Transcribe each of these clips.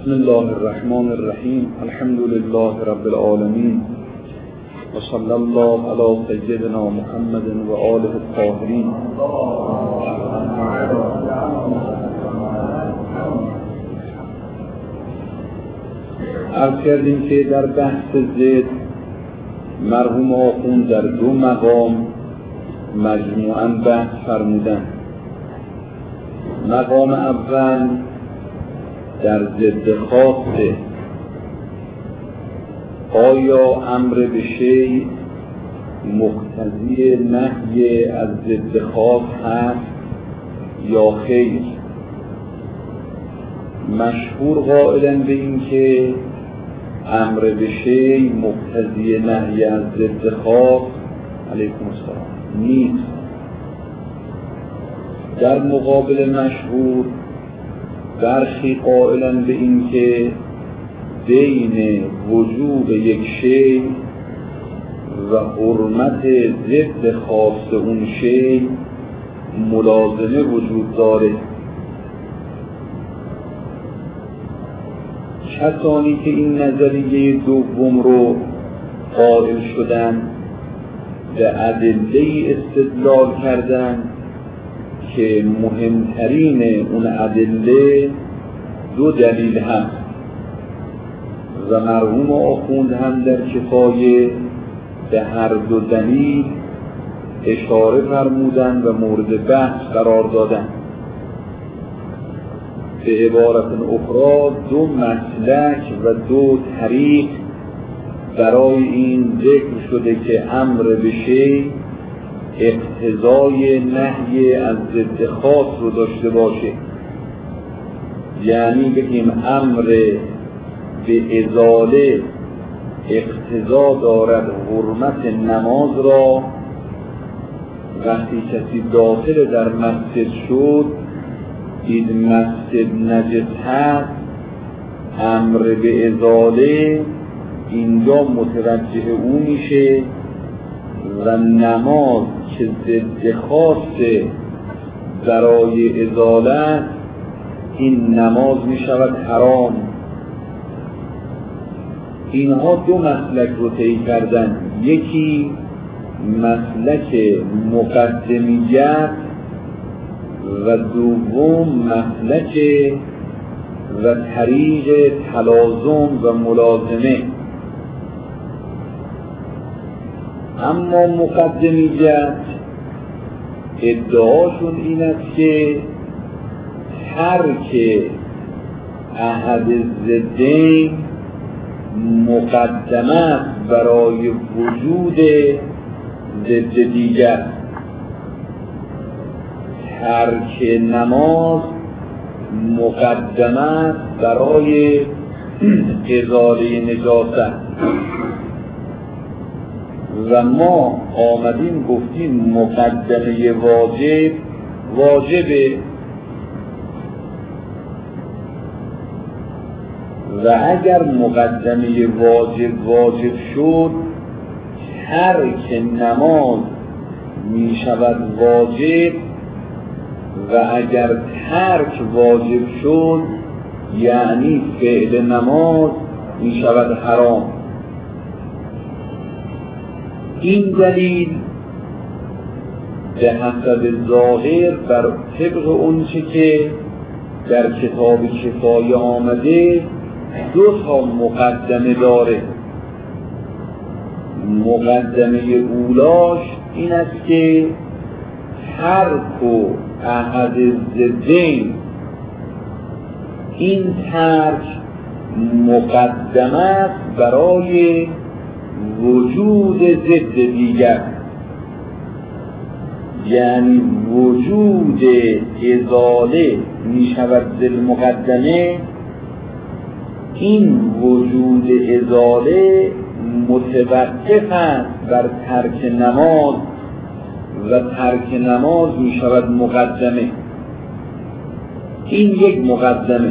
بسم الله الرحمن الرحیم. الحمد لله رب العالمین و صلی الله علی سیدنا محمد و آله الطاهرین. عرض کردیم که در بحث ضد مرحوم آخوند در دو مقام مجموعاً بحث فرمودند. مقام اول در ضد خاصه، آیا امر به شیء مقتضی نهی از ضد خاص هست یا خیر؟ مشهور قائلن به این که امر به شیء مقتضی نهی از ضد خاص علیکم السلام نیست. در مقابل مشهور برخی قائلن به این که بین وجوب یک شیء و حرمت ضد خاص اون شیء ملازمه وجود داره. کسانی که این نظریه دوم رو قائل شدن به ادله استدلال کردن که مهمترین اون ادله دو دلیل هست و مرحوم آخوند هم در کفایه به هر دو دلیل اشاره فرمودن و مورد بحث قرار دادن. به عبارت اخرى دو مسلک و دو طریق برای این ذکر شده که امر به شیء اقتضای نهی از ضد خاص رو داشته باشه، یعنی بگیم امر به ازاله اقتضا دارد حرمت نماز را. وقتی کسی داخل در مسجد شد دید مسجد نجس هست، امر به ازاله اینجا متوجه او میشه و نماز که ضد خاص برای ازاله این نماز می شود حرام. اینها دو مسلک رو طی کردن، یکی مسلک مقدمیت و دوم مسلک و طریق تلازم و ملازمه. اما مقدمیت ادعاشون این است که ترک احد ضدین مقدمه برای وجود ضد دیگر. ترک نماز مقدمه برای ازاله نجاست و ما آمدیم گفتیم مقدمه واجبه و اگر مقدمه واجب شد ترک نماز می شود واجب و اگر ترک واجب شد یعنی فعل نماز می شود حرام. این دلیل به حسب ظاهر بر طبق اونچه که در کتاب کفایه آمده دو تا مقدمه داره. مقدمه اولاش این است که ترک و احد ضدین، این ترک مقدمه برای وجود ضد دیگر، یعنی وجود ازاله می شود بالمقدمه. این وجود ازاله متوقف است بر ترک نماز و ترک نماز می شود مقدمه. این یک مقدمه.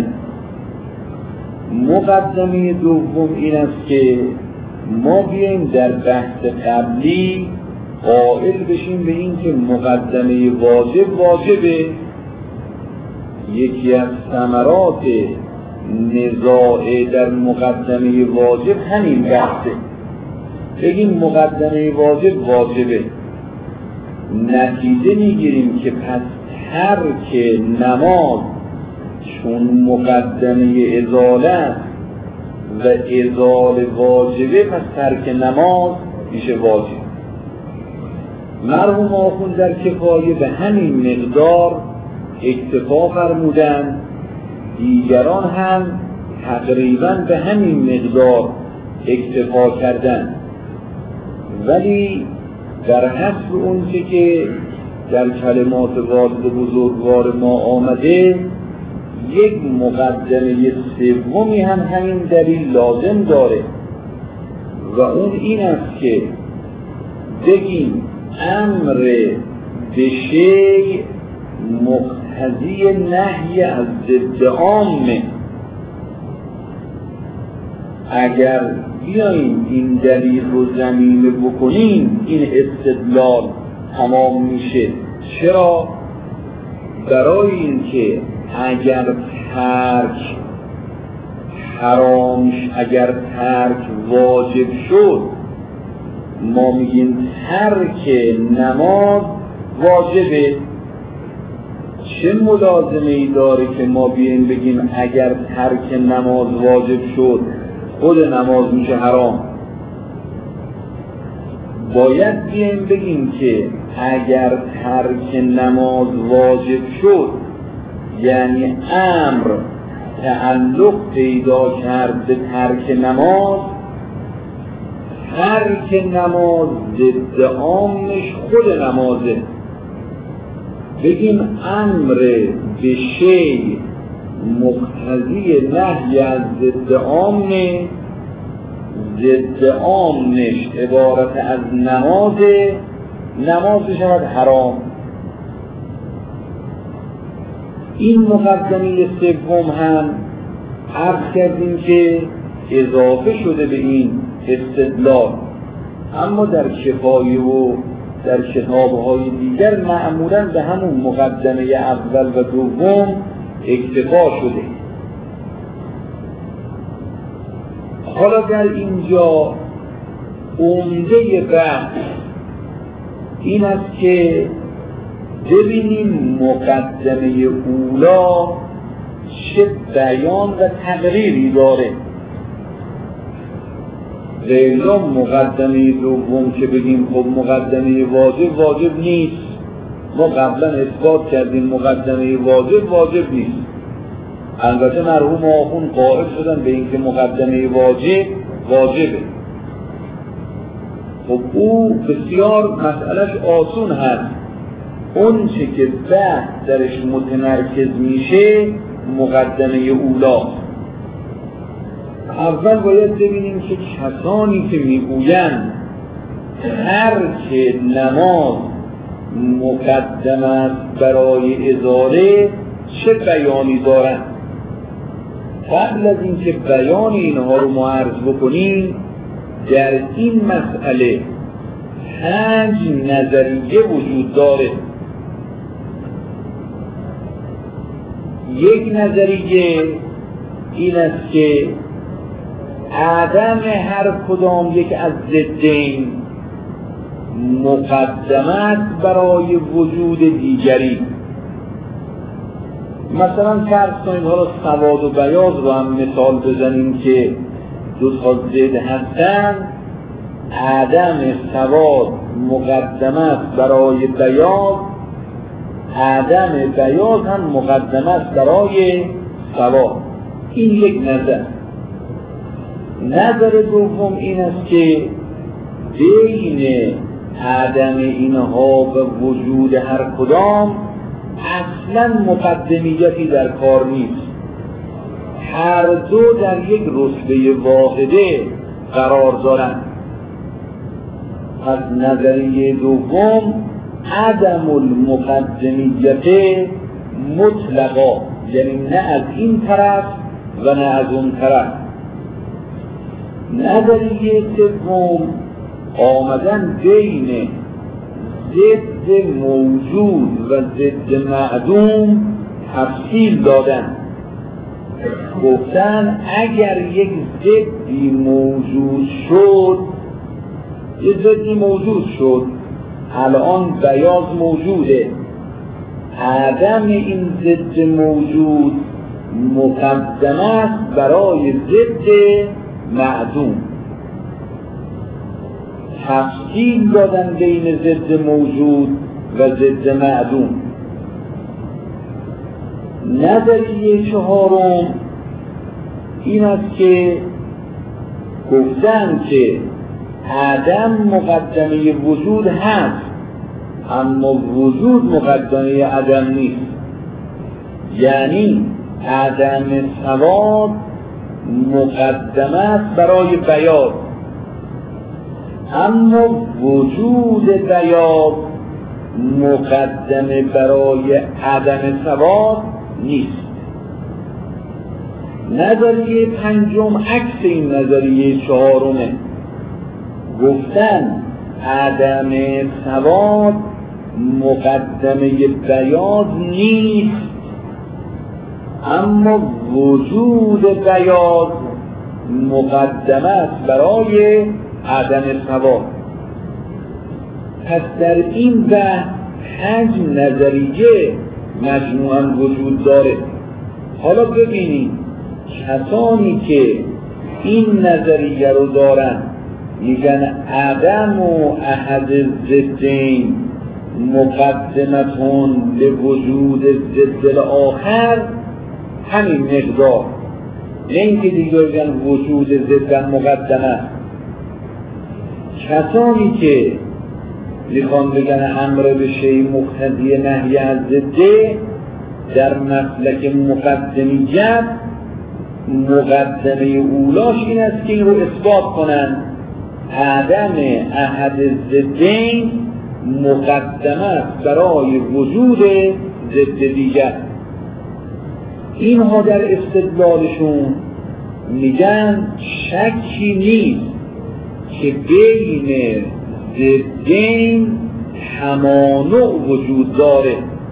مقدمه دوم این است که ما بیاییم در بحث قبلی قائل بشیم به این که مقدمه واجبه. یکی از ثمرات نزاع در مقدمه واجب همین بحثه. بگیم مقدمه واجب واجبه، نتیجه میگیریم که پس ترک نماز چون مقدمه ازاله و ازاله واجبه، پس ترک نماز میشه واجب. مرحوم آخوند در کفایه به همین مقدار اکتفا فرمودند، دیگران هم تقریبا به همین مقدار اکتفا کردند، ولی در حسب اون که در کلمات والد بزرگوار ما آمده، یک مقدمه سومی هم همین دلیل لازم داره و اون این است که بگیم امر به شیء مقتضی نهی از ضد عامه. اگر بیاییم این دلیل رو ضمیمه بکنیم این استدلال تمام میشه. چرا؟ برای اینکه اگر ترک حرامش، اگر ترک واجب شد، ما میگیم ترک نماز واجبه. چه ملازمه ای داره که ما بیاییم بگیم اگر ترک نماز واجب شد خود نماز میشه حرام؟ باید بیاییم بگیم که اگر ترک نماز واجب شد یعنی امر تعلق پیدا کرد به ترک نماز، ترک نماز ضد عامش خود نمازه. بگیم امر به شیء مقتضی نهی از ضد عامه، ضد عامش عبارت از نمازه، نماز بشود حرام. این مقدمه سوم هم عرض کردیم که اضافه شده به این استدلال، اما در کفایه و در کتاب‌های دیگر معمولاً به همون مقدمه اول و دوم اکتفا شده. حالا در اینجا عمده بحث این است که ببینیم مقدمه اولا چه بیان و تقریری داره. غیلا مقدمه دوم که بگیم خب مقدمه واجب نیست، ما قبلا اثبات کردیم مقدمه واجب نیست. البته مرحوم آخوند قائل شدن به اینکه مقدمه واجبه. خب او بسیار مسئلهش آسون هست، اون چه که بحث درش متمرکز میشه مقدمه اولاست. اول باید ببینیم که کسانی که میگویند ترک نماز مقدم است برای ازاله چه بیانی دارند. قبل از اینکه بیان اینها رو ما عرض بکنیم، در این مسئله 5 نظریه وجود داره. یک نظریه این است که عدم هر کدام یک از ضدین مقدمت برای وجود دیگری. مثلا فرض کنید حالا سواد و بیاض رو هم مثال بزنیم که دو تا ضد هستن، عدم سواد مقدمت برای بیاض، عدم بیاض هم مقدمت برای سواد. این یک نظر. نظر دوم این است که بین عدم اینها و وجود هر کدام اصلا مقدمیتی در کار نیست، هر دو در یک رتبه واحده قرار دارند. از نظریه دوم عدم المقدمیت مطلقا، یعنی نه از این طرف و نه از اون طرف. نظریه سوم آمدن بین ضد موجود و ضد معدوم تفصیل دادن. گفتن اگر یک ضدی موجود شد، یک ضدی موجود شد، الان بیاض موجوده، عدم این ضد موجود مقدم است برای ضد معدوم. تفصیل دادن بین ضد موجود و ضد معدوم. نظریه چهارم این است که گفتن که عدم مقدمه وجود هست، اما وجود مقدمه عدم نیست. یعنی عدم سواد مقدمه است برای بیاض، اما وجود بیاض مقدمه برای عدم سواد نیست. نظریه پنجم عکس این نظریه چهارمه. گفتن عدم سواد مقدمه بیاض نیست، اما وجود بیاض مقدمه است برای عدم سواد. پس در این بحث 5 نظریه مجموعاً وجود داره. حالا ببینید کسانی که این نظریه رو دارن میگن عدم و احد ضدین مقدمتون لوجود ضد آخر، همین مقدار، نه اینکه دیگه بگن وجود ضد مقدمه. کسانی که میخوان بگن امر به شیء مقتضی نهی از ضده، در مسلک مقدمیت مقدمه اولاش این است که این رو اثبات کنن عدم احد ضدین مقدمه است برای وجود ضد دیگر. اینها در استدلالشون میگن شکی نیست که بین ضدین تمانع وجود داره،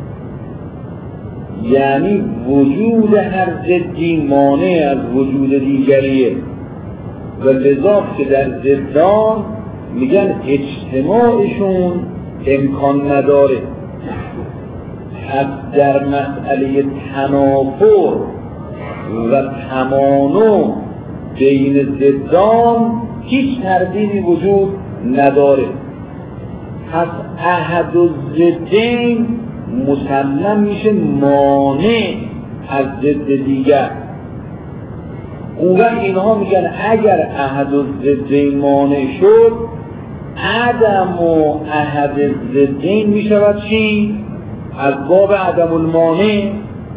یعنی وجود هر ضدی مانع از وجود دیگریه و لذا که در ضدان میگن اجتماعشون امکان نداره. پس در مسئله تنافر و تمانع بین ضدان هیچ تردیدی وجود نداره. پس احد الضدین مسلم میشه مانع از ضد دیگر. اون وقت اینها میگن اگر احد الضدین مانع شد، عدم و احد الضدین میشود چی؟ از باب عدم المانع.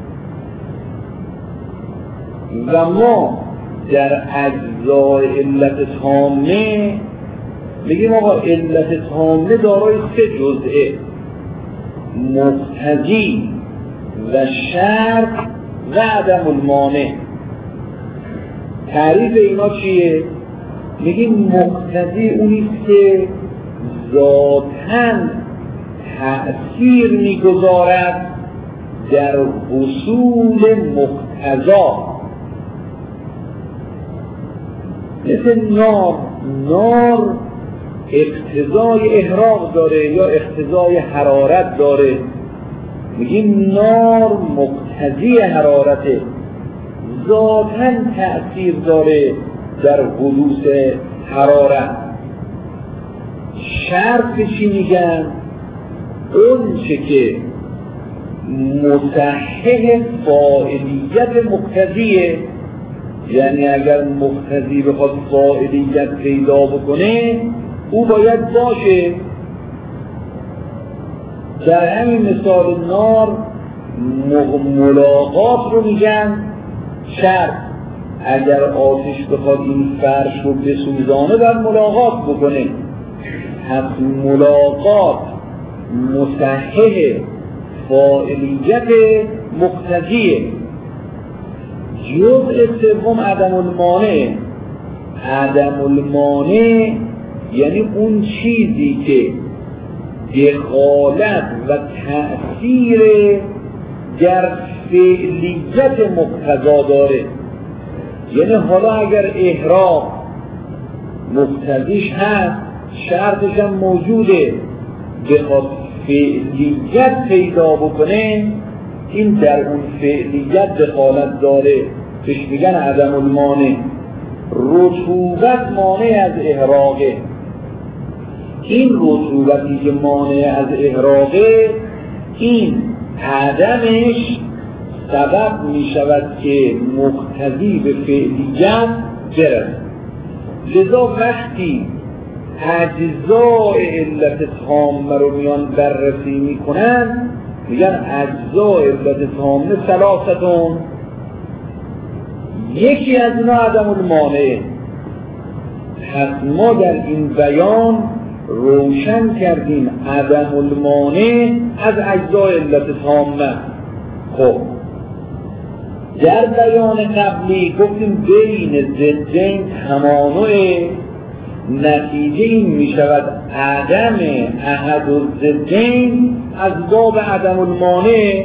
و ما در اجزای علت تامه میگیم آقا علت تامه دارای 3 جزئه: مقتضی و شرط و عدم المانع. تعریف اینا چیه؟ میگیم مقتضی اونیست که ذاتاً تأثیر میگذارد در حصول مقتضا. مثل نار اقتضای احراق داره یا اقتضای حرارت داره. میگیم نار مقتضی حرارته، ذاتاً تأثیر داره در حدوث حرارت. شرط چی میگن؟ اون چه که مصحح فاعلیت مقتضیه، یعنی اگر مقتضی بخواد فاعلیت پیدا بکنه او باید باشه. در همین مثال نار ملاقات رو میگن شرط. اگر آتش بخواد این فرش رو بسوزانه باید ملاقات بکنه. پس ملاقات مصحح فاعلیت مقتضیه. جزء سوم عدم المانع. عدم المانع یعنی اون چیزی که دخالت و تأثیر در فعلیت مقتضا داره. یعنی حالا اگر احرام مقتضیش هست، شرطش هم موجوده، بخواد فعلیت پیدا بکنه، این در اون فعلیت دخالت داره، بهش میگن عدم المانع. رطوبت مانع از احراقه. این رطوبتی که مانع از احراقه، این عدمش سبب میشود که مقتضی به فعلیت برسه. لذا وقتی اجزای علت تامه رو میان بررسی میکنن، میگن اجزای علت تامه ثلاثتون، یکی از اینا عدم المانع. پس ما در این بیان روشن کردیم عدم المانع از اجزای علت تامه. خب در بیان قبلی گفتیم بین ضدین تمانعه، نتیجه این می شود عدم احد الضدین از باب عدم المانع.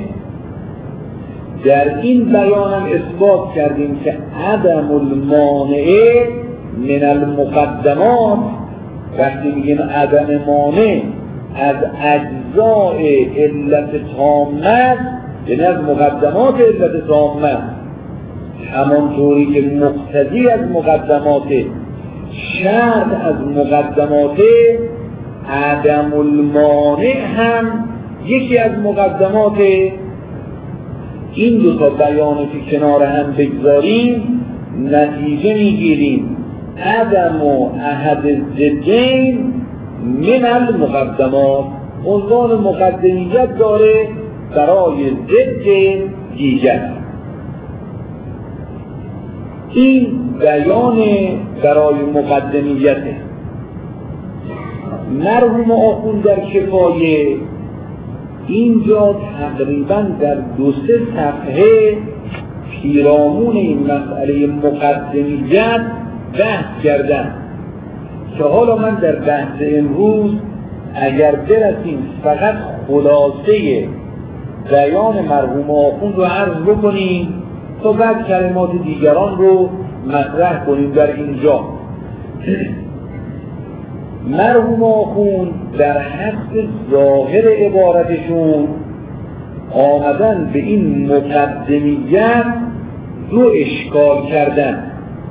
در این بیان هم اثبات کردیم که عدم المانع من المقدمات. وقتی میگیم عدم مانع از اجزای علت تامه، یعنی از مقدمات علت تامه، همانطوری که مقتضی از مقدمات، شرط از مقدمات، عدم المانع هم یکی از مقدمات. این دو تا بیان که کنار هم بگذاریم، نتیجه میگیریم عدم و احد الضدین من المقدمات، عنوان مقدمیت داره برای ضد دیگر. این بیان برای مقدمیته. مرحوم آخوند در کفایه اینجا تقریبا در 2-3 صفحه پیرامون این مسئله مقدمیت بحث کردن که حالا من در بحث امروز اگر برسیم فقط خلاصه بیان مرحوم آخوند رو عرض بکنیم تا بعد کلمات دیگران رو مطرح کنیم. در اینجا مرحوم آخوند در حد ظاهر عبارتشون آمدن به این مقدمیت 2 اشکال کردن.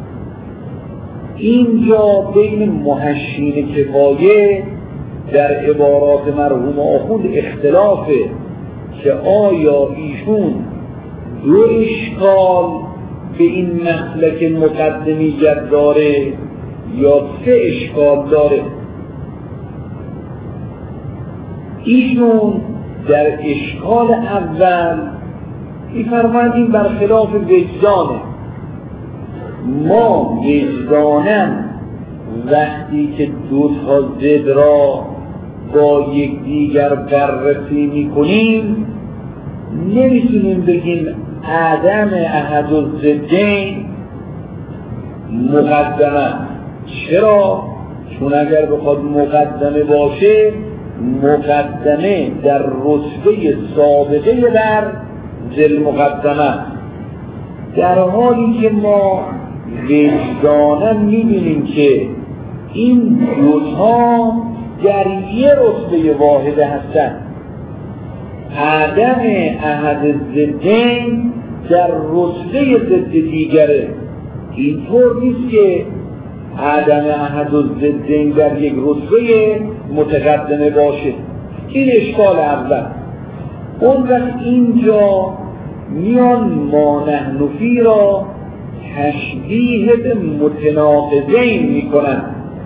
اینجا بین محشین کفایه در عبارات مرحوم آخوند اختلافه که آیا ایشون 2 اشکال به این مسلک مقدمیت داره یا 3 اشکال داره. ایشون در اشکال اول می‌فرمایند این برخلاف وجدانه. ما وجدانم وقتی که 2 تا ضد را با یکدیگر بررسی می‌کنیم نمی‌تونیم بگیم عدم احد الضدین مقدمه. چرا؟ چون اگر بخواد مقدمه باشه، مقدمه در رتبه سابقه بر ذل مقدمه، در حالی که ما وجداناً می‌بینیم که این 2 تا در یه رتبه واحده هستند. عدم احد الضدین در رتبه ضد دیگره. اینطور نیست که عدم احد الضدین در یک رتبه متقدمه باشه. این اشکال اول. اون وقت اینجا میان ما نحن فی را تشبیه به متناقضین میکنن.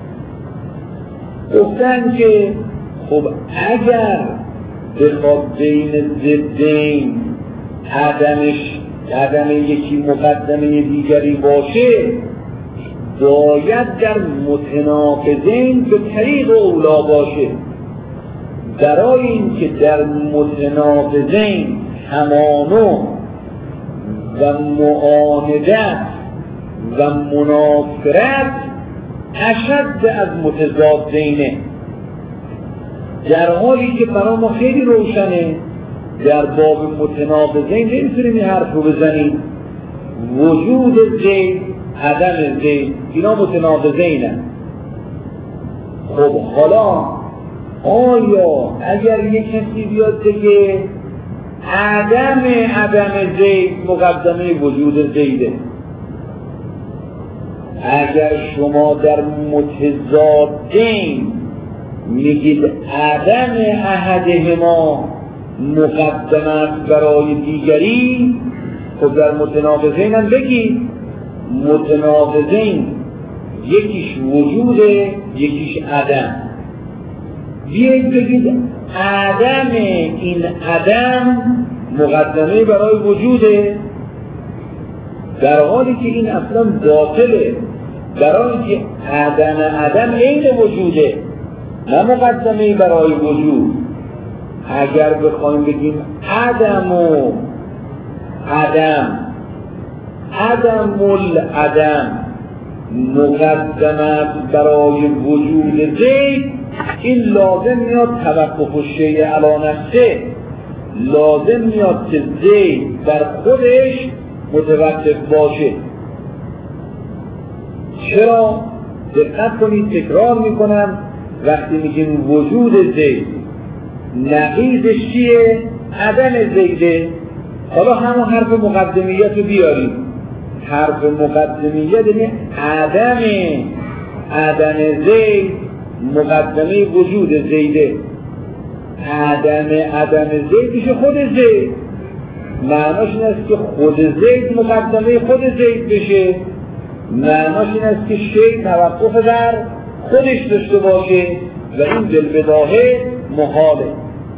گفتن که خب اگر بخواد بین ضدین عدم یکی مقدمه دیگری باشه، باید در متناقضین به طریق اولا باشه. برای اینکه در متناقضین تمانع و معاندت و منافرت اشد از متضادینه، در حالی که برای ما خیلی روشنه در باب متناقضین نمیتونیم این حرف رو بزنیم وجود زید عدم زید اینا متناقضینن. خب حالا آیا اگر یک کسی بیاد بگه عدم زید مقدمه وجود زیده، اگر شما در متضادین میگید عدم احدهما مقدمه برای دیگری، خب در متناقضین هم بگید متناقضین یکیش وجوده یکیش عدم. بیایید بگید عدم این عدم مقدمه برای وجوده، در حالی که این اصلا باطله، برای اینکه عدم عین وجوده نه مقدمه برای وجود. اگر بخوایم بگیم عدم العدم مقدمه برای وجود زید، این لازم میاد توقف الشیء علی نفسه، لازم میاد که زید در خودش متوقف باشه. چرا؟ دقت کنید تکرار میکنم، وقتی میگیم وجود زید نقیضش چیه؟ عدم زیده. حالا همون حرف مقدمیت رو بیاریم. حرف مقدمیت یعنی عدم زید مقدمه وجود زیده. عدم زید میشه خود زید، معناش این است که خود زید مقدمه خود زید بشه، معناش این است که شی توقف در خودش داشته باشه و این بالبداهه محاله.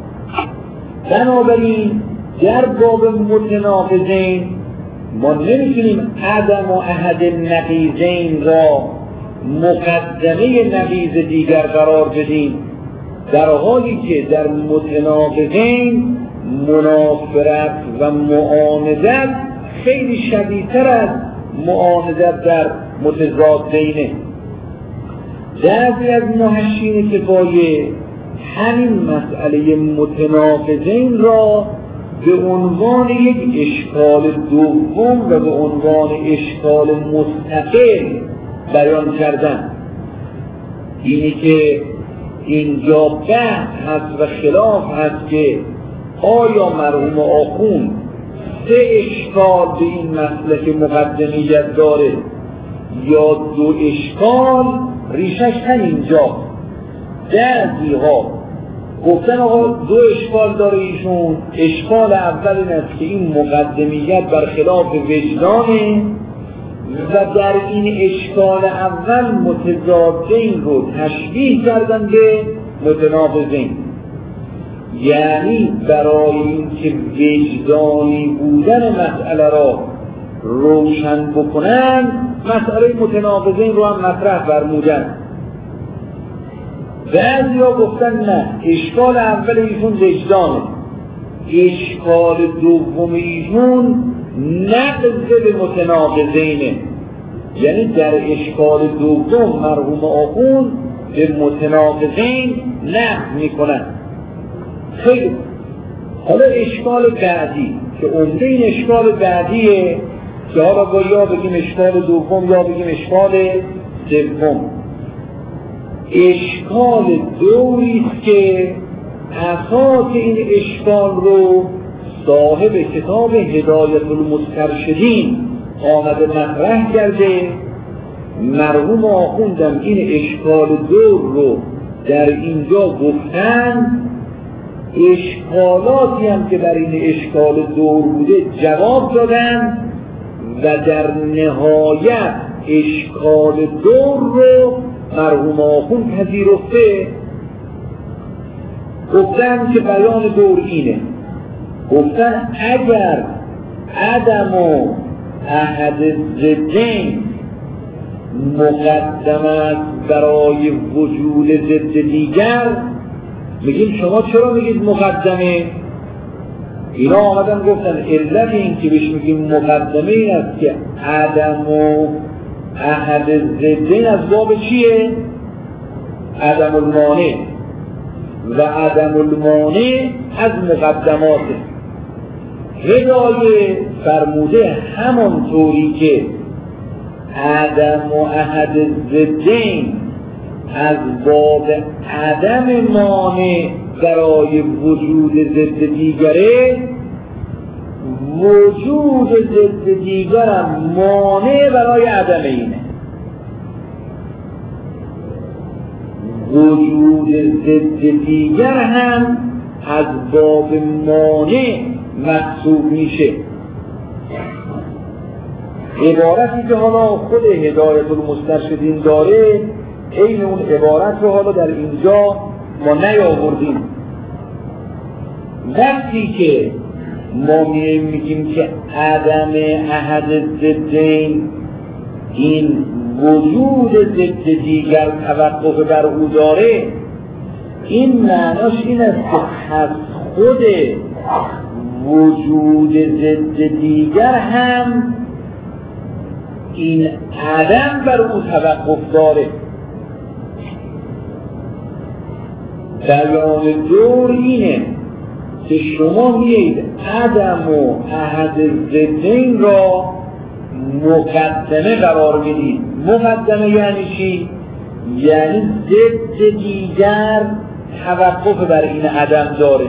بنابراین در باب متناقضین ما نمیتونیم عدم و احد نقیضین را مقدمه نقیض دیگر قرار بدیم، در حالی که در متناقضین منافرت و معاندت خیلی شدیدتر از معاندت در متضادینه. بعضی از محشین کفایه همین مسئله متناقضین را به عنوان یک اشکال دوم و به عنوان اشکال مستقل بیان کردن. اینی که اینجا بحث هست و خلاف هست که آیا مرحوم آخوند سه اشکال به این مسئله مقدمیت داره یا دو اشکال، ریشش همینجا. بعضی ها گفتن آقا دو اشکال داره ایشون. اشکال اول این است که این مقدمیت برخلاف وجدانه و در این اشکال اول متضادین رو تشبیه کردن به متناقضین، یعنی برای اینکه وجدانی بودن مسئله را روشن بکنن مسئله متناقضین رو هم مطرح فرمودن. بعضی ها گفتن نه، اشکال اول ایشون وجدانه، اشکال دوم ایشون نقض به متناقضینه، یعنی در اشکال دوم مرحوم آخوند به متناقضین نقض میکنن. خیلی حالا اشکال بعدی که عمده این اشکال بعدیه که حالا با یا بگیم اشکال دوم یا بگیم اشکال سوم. اشکال دوریست که اساس این اشکال رو صاحب کتاب هدایت المسترشدین آمده مطرح کرده. مرحوم آخوندم این اشکال دور رو در اینجا گفتن، اشکالاتی هم که در این اشکال دور بوده جواب دادن و در نهایت اشکال دور رو مرحوم آخوند پذیرفته. گفتن که بیان دور اینه، گفتن اگر عدم و احد ضدین مقدمه برای وجود ضد دیگر، میگیم شما چرا میگید مقدمه؟ اینا آمدن گفتن علت این که بهش میگیم مقدمه این است که عدم و احد ضدین از باب چیه؟ عدم المانع. و عدم المانع از مقدماته. هدایه فرموده همانطوری که عدم و احد ضدین از باب عدم مانع برای وجود ضد دیگره، وجود ضد دیگرم مانع برای عدم اینه. وجود ضد دیگر هم از باب مانع محسوب میشه. عبارتی که حالا خود هدایت المسترشدین داره، این اون عبارت رو حالا در اینجا ما نیاوردیم. وقتی که ما میگیم که عدم احد ضدین این وجود ضد دیگر توقف بر او داره، این معناش این است که از خود وجود ضد دیگر هم این عدم بر او توقف داره. بیان دور اینه که شما میید عدم و احد ضدین را مقدمه قرار میدید. مقدمه یعنی چی؟ یعنی ضد دیگر توقف بر این عدم داره.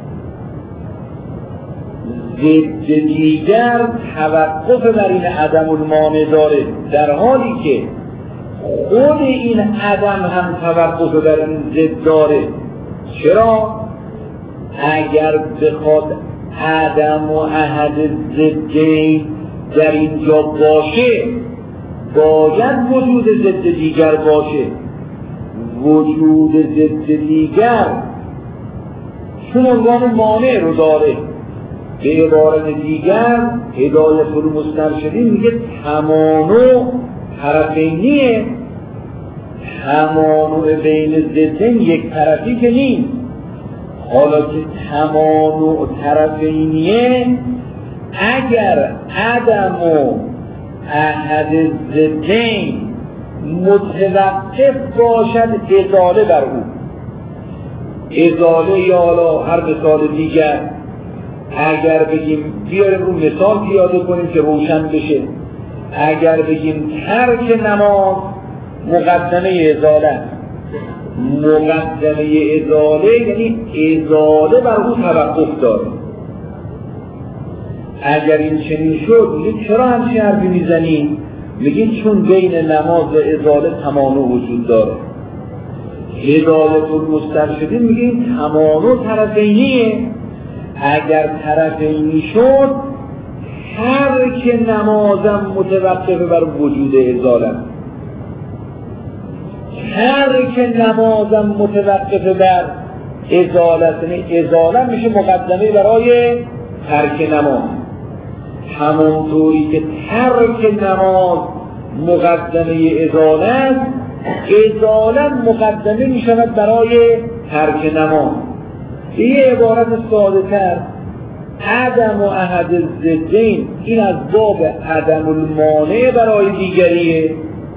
ضد دیگر توقف بر این عدم المانع داره، در حالی که خود این عدم هم توقف بر این ضد داره. چرا؟ اگر بخواد عدم و احد ضدین در اینجا باشه، باید وجود ضد دیگر باشه. وجود ضد دیگر چون عنوان مانع رو داره. به عبارت دیگر هدایت المسترشدین میگه تمانع طرفینیه. تمانع بین ضدین یک طرفی که نیست. حالا که تمانع طرفینیه، اگر عدم و احد ضدین متوقف باشد ازاله بر او، ازاله یا حالا هر مثال دیگر، اگر بگیم بیاریم رو مثال پیاده کنیم که روشن بشه، اگر بگیم ترک نماز مقدمه ازاله، مقدمه ازاله یعنی ازاله بر او توقف داره. اگر این چنین شد میگه چرا همچین حرفی میزنی؟ میگه چون بین نماز و ازاله تمانع وجود داره. هدایت المسترشدین میگه این تمانع طرفینیه. اگر طرفینی شد هر که نمازم متوقف بر وجود ازاله، هر که نمازم متوقف بر ازالت، ازاله میشه مقدمه برای ترک نماز. همونطوری که ترک نماز مقدمه ازاله است، ازاله مقدمه میشود برای ترک نماز. یه عبارت ساده تر، عدم و احد ضدین این از باب عدم المانع برای دیگریه،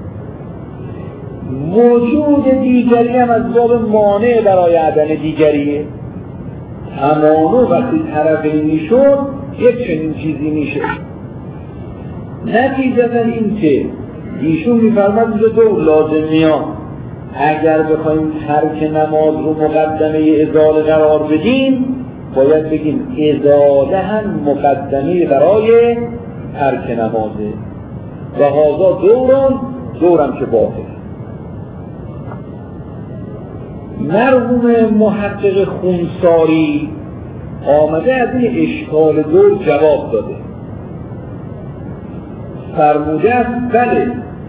وجود دیگری هم از باب مانع برای عدم دیگریه. تمانع وقتی طرفینی شد یک چنین چیزی میشه. نتیجتا این که ایشون میفرماد اینجا دو لازمیان، اگر بخوایم ترک نماز رو مقدمه ازاله قرار بدیم باید بگیم ازاله هم مقدمه برای ترک نمازه و هذا دورم که باطل. مرحوم محقق خونساری آمده از این اشکال دور جواب داده. فرموده است بله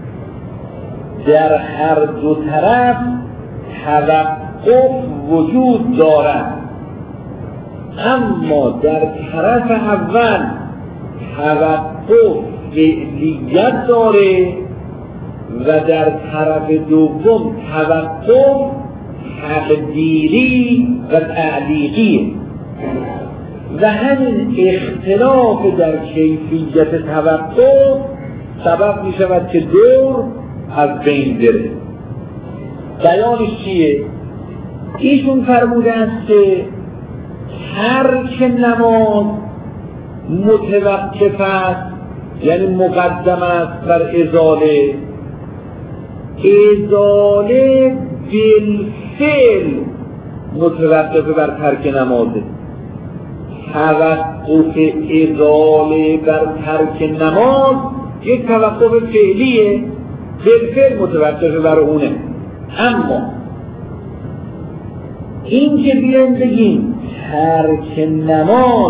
در هر دو طرف توقف وجود دارد، اما در طرف اول توقف فعلیت داره و در طرف دوم توقف تقدیری و تعلیقیه. و همین اختلاف در کیفیت توقف سبب می شود که دور از بین بره. بیانش چیه؟ ایشون فرموده است که ترک نماز متوقف است، یعنی مقدم است بر ازاله. ازاله بالفعل متوقف بر ترک نمازه. توقف ازاله بر ترک نماز یک توقف فعلیه، بالفعل متوقف بر اونه. اما این که بیان بگیم ترک نماز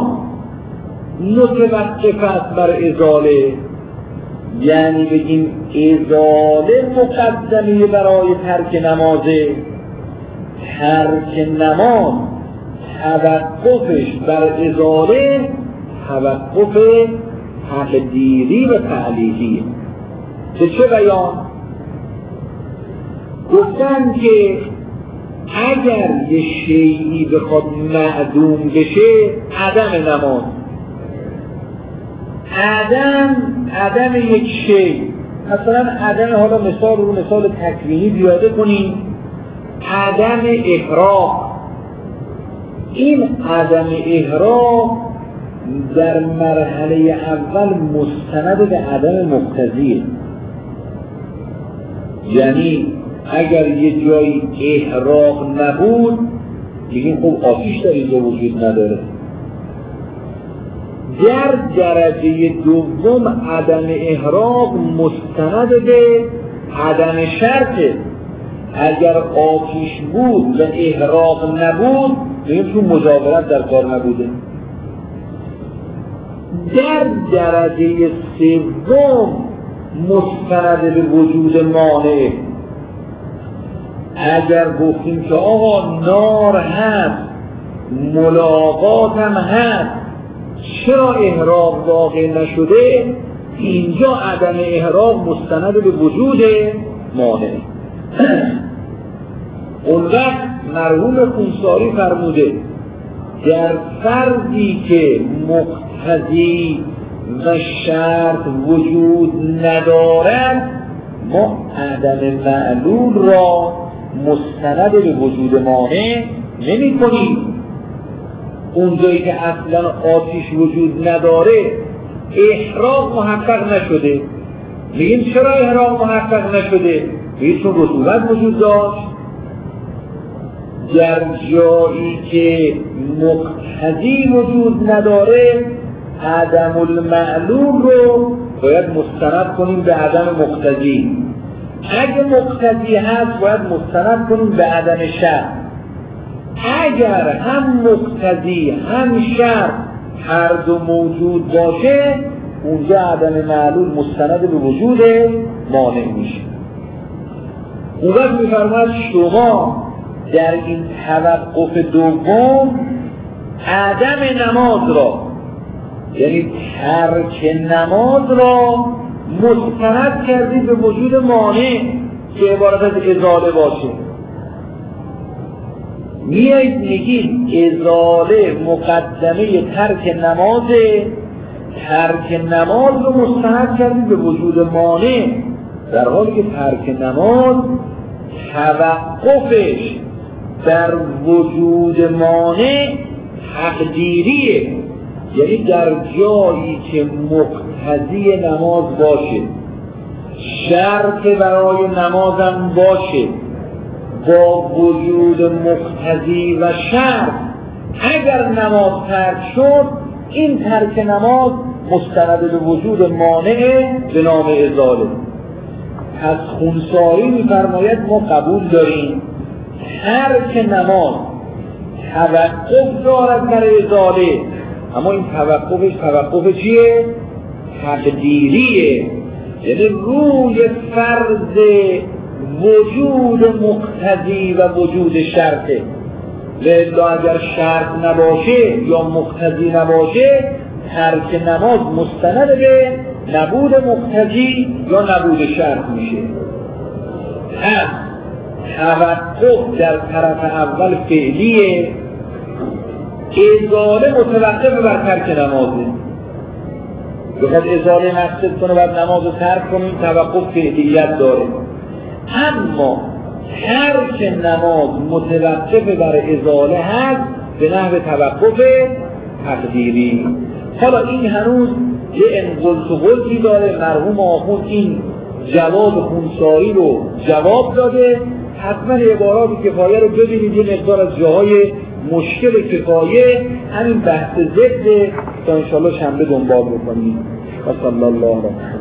متوقف است بر ازاله، یعنی بگیم ازاله مقدمه برای ترک نمازه، ترک نماز توقفش بر ازاله توقف تقدیری و تعلیقیه. به چه بیان؟ گفتن که اگر یه شیئی بخواد معدوم بشه، عدم نماز، عدم یک شیء، مثلا عدم، حالا مثال رو مثال تکوینی بیاده کنیم، عدم احراق. این عدم احراق در مرحله اول مستند به عدم مقتضیه، یعنی اگر یه جایی احراق نبود بگیم خب آتش در اینجا وجود نداره. در درجه دوم عدم احراق مستند به عدم شرطه. اگر آتش بود و احراق نبود بگیم چون مجاورت در کار نبوده. در درجه سوم مستند به وجود مانع. اگر گفتیم که آقا نار هست، ملاقات هم هست، چرا احراق واقع نشده؟ اینجا عدم احراق مستند به وجود مانع. اون وقت مرحوم خونساری فرموده در فردی که مقتضی و شرط وجود ندارد ما عدم معلول را مستند به وجود مانع نمی کنیم. اونجایی که اصلا آتش وجود نداره، احراق محقق نشده، میگیم چرا احراق محقق نشده؟ میگیم چون رطوبت وجود داشت. در جایی که مقتضی وجود نداره، عدم المعلول رو باید مستند کنیم به عدم مقتضی. اگه مقتضی هست باید مستند کنیم به عدم شرط. اگر هم مقتضی هم شرط هر دو موجود باشه، اونجا عدم معلول مستند به وجود مانع میشه. اون وقت میفرماید شما در این توقف دوم عدم نماز را، یعنی ترک نماز را مستند کردید به وجود مانع که عبارت از ازاله باشه. میایید میگید ازاله مقدمه ترک نمازه، ترک نماز رو مستند کردید به وجود مانع، در حالی که ترک نماز توقفش در وجود مانع تقدیریه، یعنی در جایی که مقتضی نماز باشه، شرط برای نمازم باشه، با وجود مقتضی و شرط اگر نماز ترک شد، این ترک نماز مستند به وجود مانع به نام ازاله. پس خونساری می‌فرماید ما قبول داریم ترک نماز توقف دارد بر ازاله، اما این توقف چیه؟ تقدیریه، یعنی روی فرض وجود مقتضی و وجود شرطه. لذا اگر شرط نباشه یا مقتضی نباشه، ترک نماز مستند به نبود مقتضی یا نبود شرط میشه. پس توقف در طرف اول فعلیه، ازاله متوقف بر ترک نمازه. بخواد ازاله مقصد کنه باید نماز رو ترک کنیم، توقف فعلیت داره. اما هر که نماز متوقف بر ازاله هست به نحو توقف تقدیری. حالا این هنوز یه انقلت و قلتی داره، مرحوم آخوند این جواب خونسایی رو جواب داده. حتما عبارات کفایه رو ببینید، یه مقدار از جاهای مشکل کفایه همین بحث ضد تا انشاءالله شنبه دنبال بکنید. و صلی الله علیه